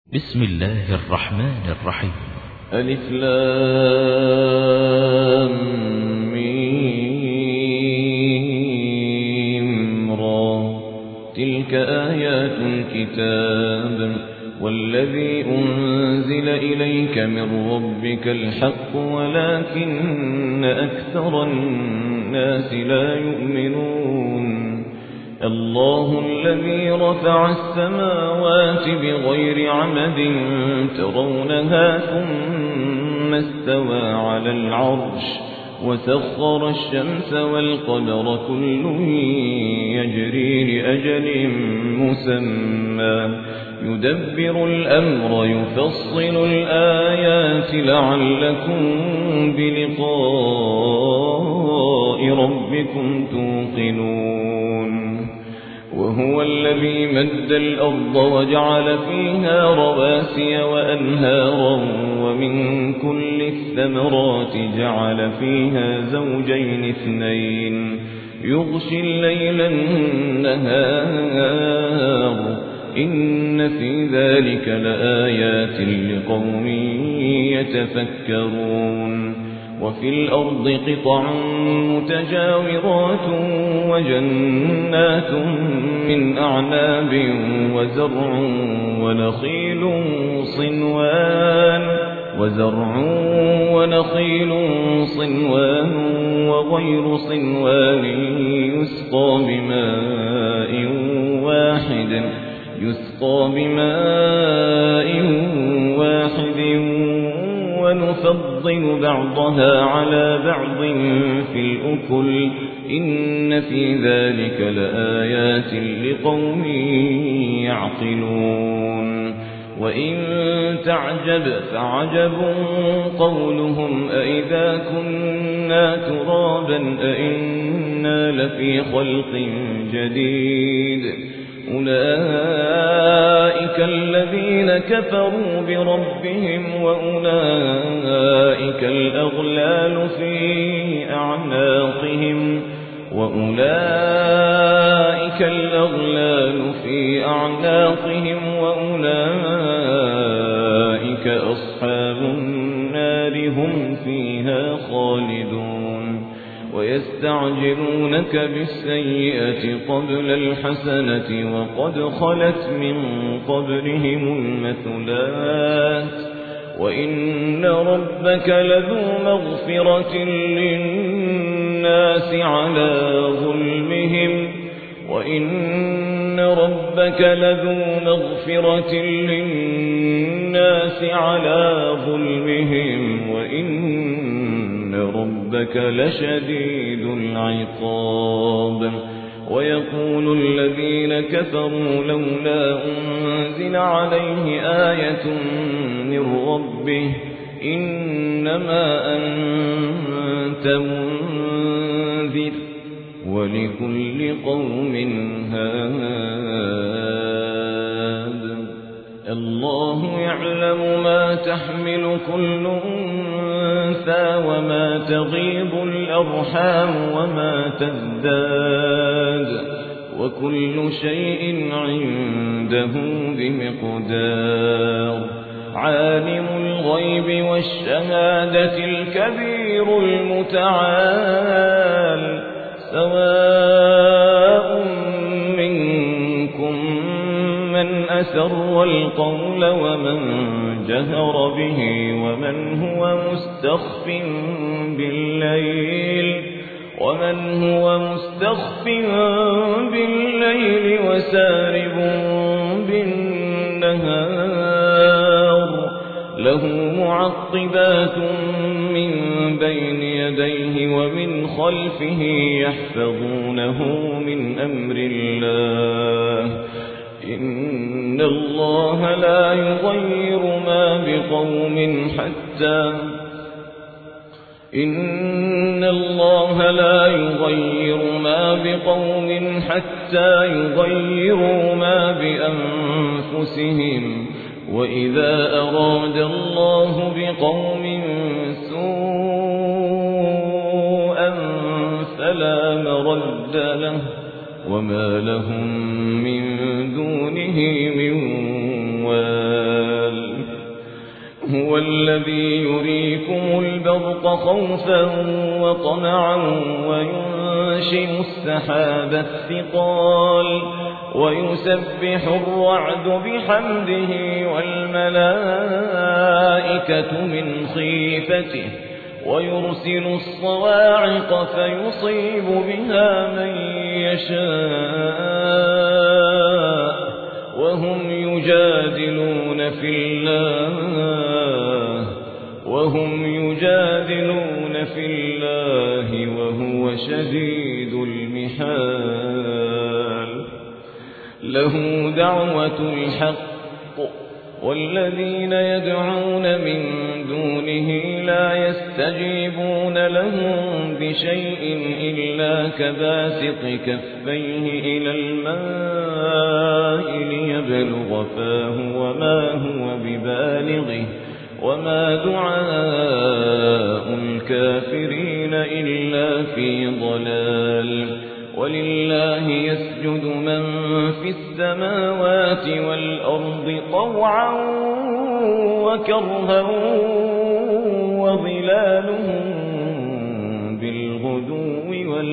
بسم الله الرحمن الرحيم. ألف لام ميم را. تلك آيات الكتاب والذي أنزل إليك من ربك الحق ولكن أكثر الناس لا يؤمنون. الله الذي رفع السماوات بغير عمد ترونها ثم استوى على العرش وسخر الشمس والقمر كل يجري لأجل مسمى يدبر الأمر يفصل الآيات لعلكم بلقاء ربكم توقنون. وهو الذي مد الأرض وجعل فيها رواسي وأنهارا ومن كل الثمرات جعل فيها زوجين اثنين يغشي الليل النهار إن في ذلك لآيات لقوم يتفكرون. وفي الأرض قطع متجاورات وجنات من أعناب ونخيل صنوان وغير صنوان يسقى بماء واحد ونفضل بعضها على بعض في الأكل إن في ذلك لآيات لقوم يعقلون. وإن تعجب فعجب قولهم أئذا كنا ترابا أئنا لفي خلق جديد أولئك الذين كفروا بربهم وأولئك الأغلال في أعناقهم وأولئك أصحاب النار هم فيها خالدون. ويستعجلونك بالسيئة قبل الحسنة وقد خلت من قبلهم المثلات وإن ربك لذو مغفرة للناس على ظلمهم وإن ربك لشديد العقاب. ويقول الذين كفروا لولا أنزل عليه آية من ربه إنما أنت منذر ولكل قوم هاد. الله يعلم ما تحمل كل أنثى وما تغيض الأرحام وما تزداد وكل شيء عنده بمقدار. عالم الغيب والشهادة الكبير المتعال سواء منكم من أسر القول ومن جهر به ومن هو مستخف بالليل وسارب بالنهار له معقبات من بين يديه ومن خلفه يحفظونه من أمر الله إن الله لا يغير ما بقوم حتى يغيروا ما بأنفسهم وإذا أراد الله بقوم سوءا فلا مرد له وما لهم من دونه من وال. هو الذي يريكم البرق خوفا وطمعا وينشئ السحاب الثقال ويسبح الرعد بحمده والملائكة من خيفته ويرسل الصواعق فيصيب بها من يشاء وهم يجادلون في الله وهو شديد المحال له دعوة الحق والذين يدعون من دونه لا يستجيبون لهم بشيء إلا كباسط كفيه إلى الماء ليبلغ فاه وما هو ببالغه وما دعاء الكافرين إلا في ضلال ولله يسجد من في السماوات والأرض طوعا وكرها وظلالهم بالغدو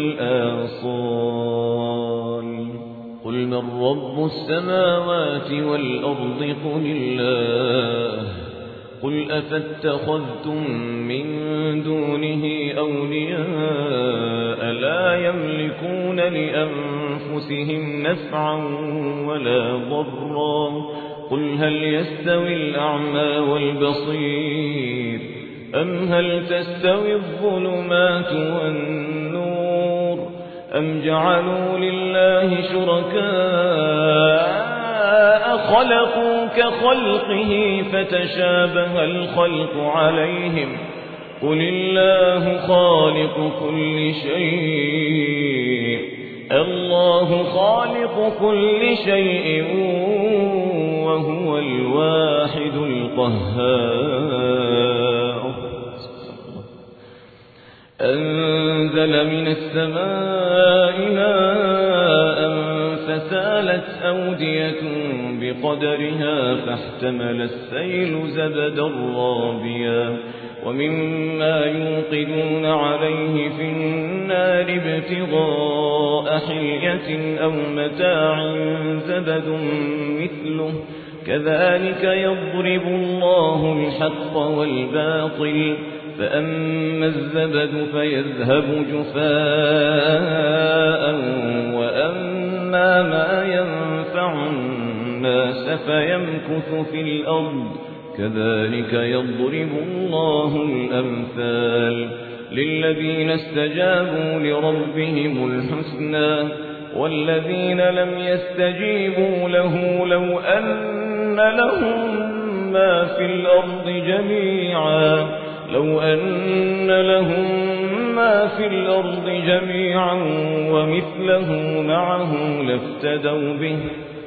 والآصال قل من رب السماوات والأرض قل الله قل أفاتخذتم من دونه أولياء لا يملكون لأنفسهم نفعا ولا ضرا قل هل يستوي الأعمى والبصير أم هل تستوي الظلمات والنور أم جعلوا لله شركاء خلقوا كخلقه فتشابه الخلق عليهم قل الله خالق كل شيء الله خالق كل شيء وهو الواحد القهار أنزل من السماء ماء فسالت أودية بقدرها فاحتمل السيل زبدا رابيا ومما يوقدون عليه في النار ابتغاء حلية أو متاع زبد مثله كذلك يضرب الله الحق والباطل فأما الزبد فيذهب جفاء وأما ما ينفع الناس فيمكث في الأرض كذلك يضرب الله الأمثال للذين استجابوا لربهم الحسنى والذين لم يستجيبوا له لو أن لهم ما في الأرض جميعا ومثله معه لافتدوا به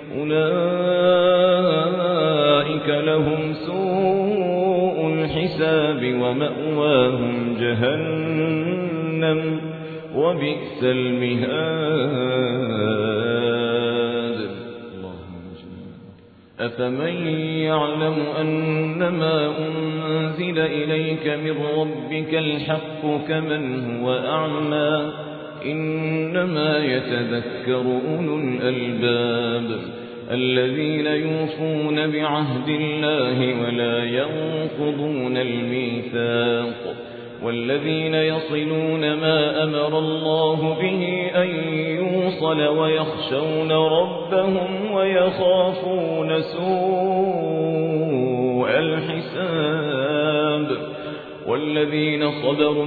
أولئك لهم سوء الحساب ومأواهم جهنم وبئس المهاد أفمن يعلم أنما أنزل إليك من ربك الحق كمن هو أعمى إنما يتذكر أولو الألباب الذين يوفون بعهد الله ولا ينقضون الميثاق والذين يصلون ما أمر الله به أن يوصل ويخشون ربهم ويخافون سوء الحساب والذين صبروا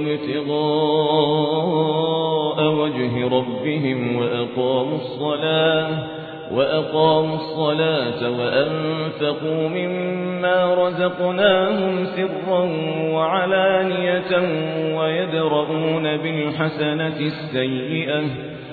ابتغاء وجه ربهم وأقاموا الصلاة وأنفقوا مما رزقناهم سرا وعلانية ويدرؤون بالحسنة السيئة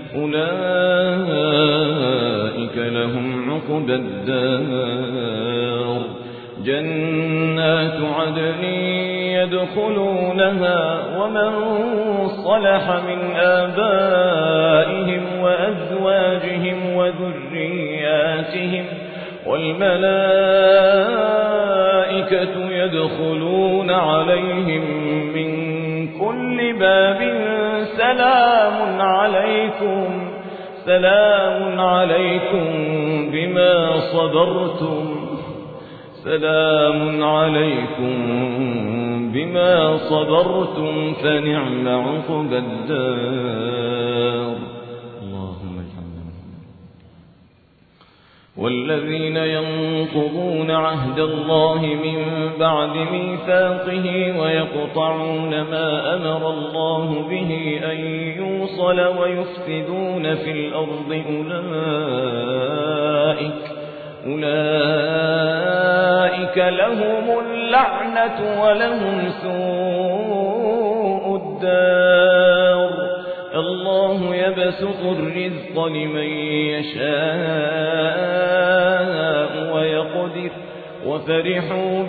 أولئك لهم عقبى الدار جنات عدن يدخلونها ومن صلح من آبائهم وأزواجهم وذرياتهم والملائكة يدخلون عليهم من كل باب سلام عليكم بما صبرتم فنعم عقبى الدار. اللهم اجعلنا منهم. والذين ينقضون عهد الله من بعد ميثاقه ويقطعون ما أمر الله به أن يوصل ويفسدون في الأرض أولئك لهم اللعنة ولهم سوء الدار. الله يبسط الرزق لمن يشاء ويقدر وفرحوا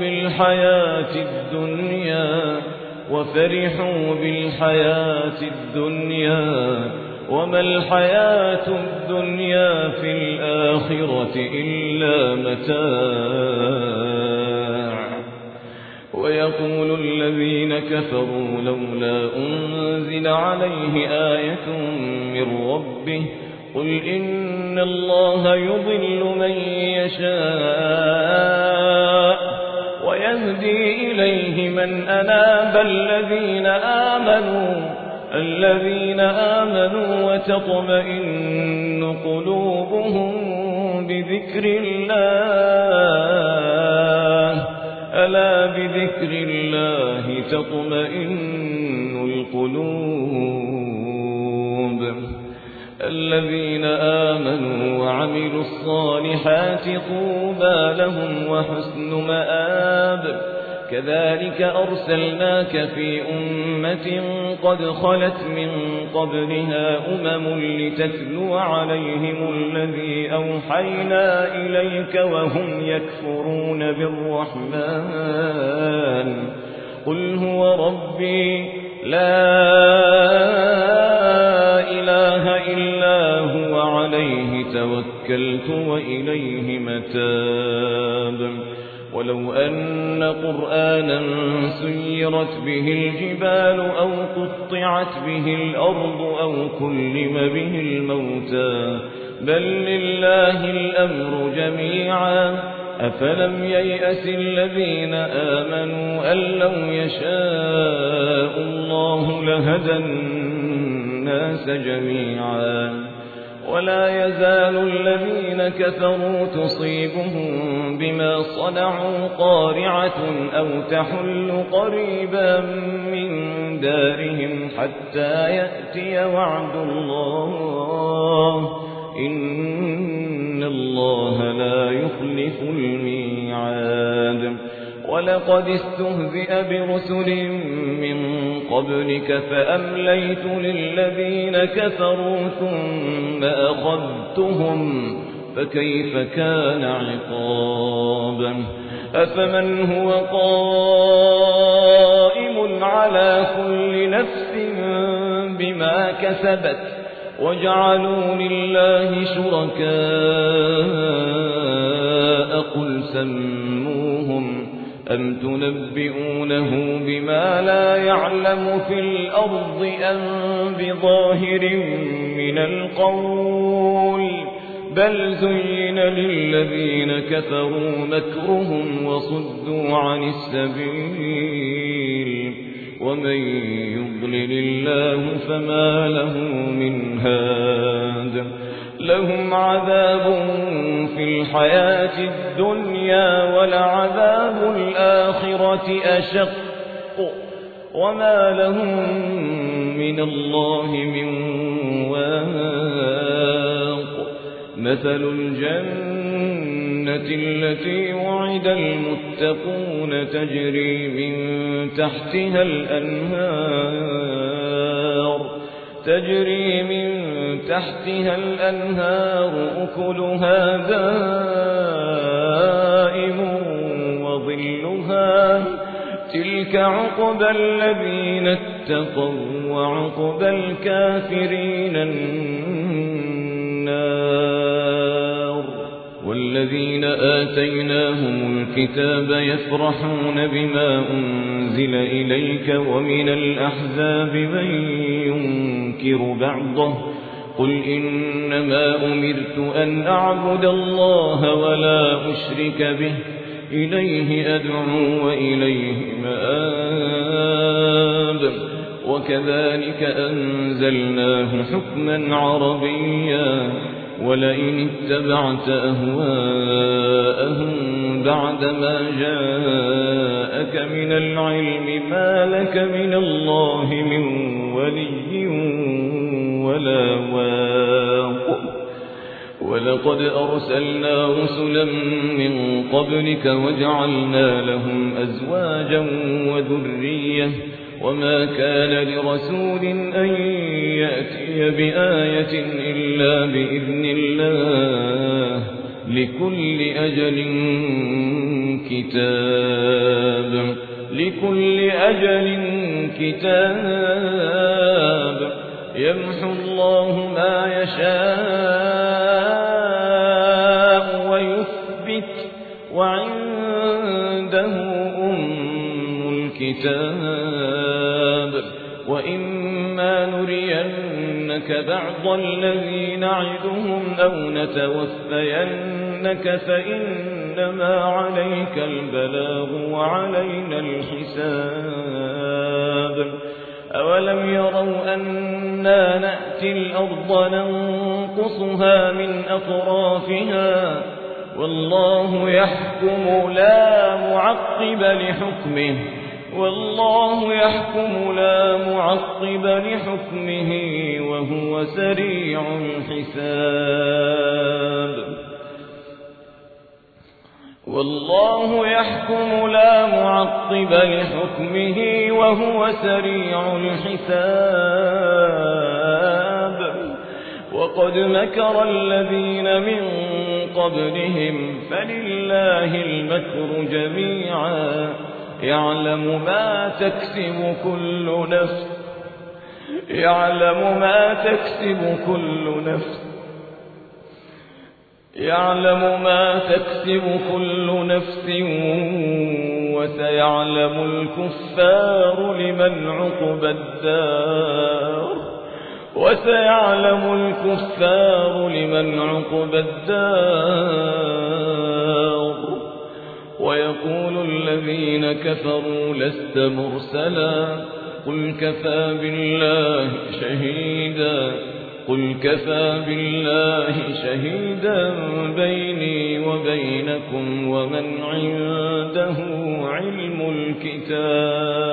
بالحياة الدنيا وما الحياة الدنيا في الآخرة إلا متاع. ويقول الذين كفروا لولا أنزل عليه آية من ربه قل إن الله يضل من يشاء ويهدي إليه من أناب. الذين آمنوا وتطمئن قلوبهم بذكر الله ألا بذكر الله تطمئن القلوب. الذين آمنوا وعملوا الصالحات طوبى لهم وحسن مآب. كذلك أرسلناك في أمة قد خلت من قبلها لتتلو عليهم الذي أوحينا إليك وهم يكفرون بالرحمن قل هو ربي لا إله إلا هو عليه توكلت وإليه متاب. ولو أن قرآنا سيرت به الجبال أو قطعت به الأرض أو كلم به الموتى بل لله الأمر جميعا أفلم ييأس الذين آمنوا أن لو يشاء الله لهدى الناس جميعا. ولا يزال الذين كفروا تصيبهم بما صنعوا قارعة أو تحل قريبا من دارهم حتى يأتي وعد الله إن الله لا يخلف الميعاد. ولقد استهزئ برسل من قبلك فأمليت للذين كفروا ثم أخذتهم فكيف كان عقابا. أفمن هو قائم على كل نفس بما كسبت وجعلوا لله شركاء قل سموهم أم تنبئونه بما لا يعلم في الأرض أم بظاهر من القول بل زين للذين كفروا مكرهم وصدوا عن السبيل ومن يضلل الله فما له من هاد. لهم عذاب في الحياة الدنيا ولعذاب الآخرة أشق وما لهم من الله من واق. مثل الجنة التي وعد المتقون تجري من تحتها الأنهار أكلها دائم وظلها تلك عقبى الذين اتقوا وعقبى الكافرين النار. والذين آتيناهم الكتاب يفرحون بما أنزل إليك ومن الأحزاب من ينكر بعضه قل إنما أمرت أن أعبد الله ولا أشرك به إليه أدعو وإليه مآب وكذلك أنزلناه حكما عربيا ولئن اتبعت أهواءهم بعدما جاءك من العلم ما لك من الله من ولي ولا واق ولقد أرسلنا رسلا من قبلك وجعلنا لهم أزواجا وذرية وما كان لرسول أن يأتي بآية إلا بإذن الله لكل أجل كتاب يمحو الله ما يشاء ويثبت وعنده الكتاب وإما نرينك بعض الذي نعدهم أو نتوفينك فإنما عليك البلاغ وعلينا الحساب أولم يروا أنا نأتي الأرض ننقصها من أطرافها والله يحكم لا معقب لحكمه وهو سريع الحساب والله يحكم لا معقب لحكمه وهو سريع الحساب وقد مكر الذين من قبلهم فلله المكر جميعا يعلم ما تكسب كل نفس وسيعلم الكفار لمن عقب الدار ويقول الذين كفروا لست مرسلا قل كفى بالله شهيدا بيني وبينكم ومن عنده علم الكتاب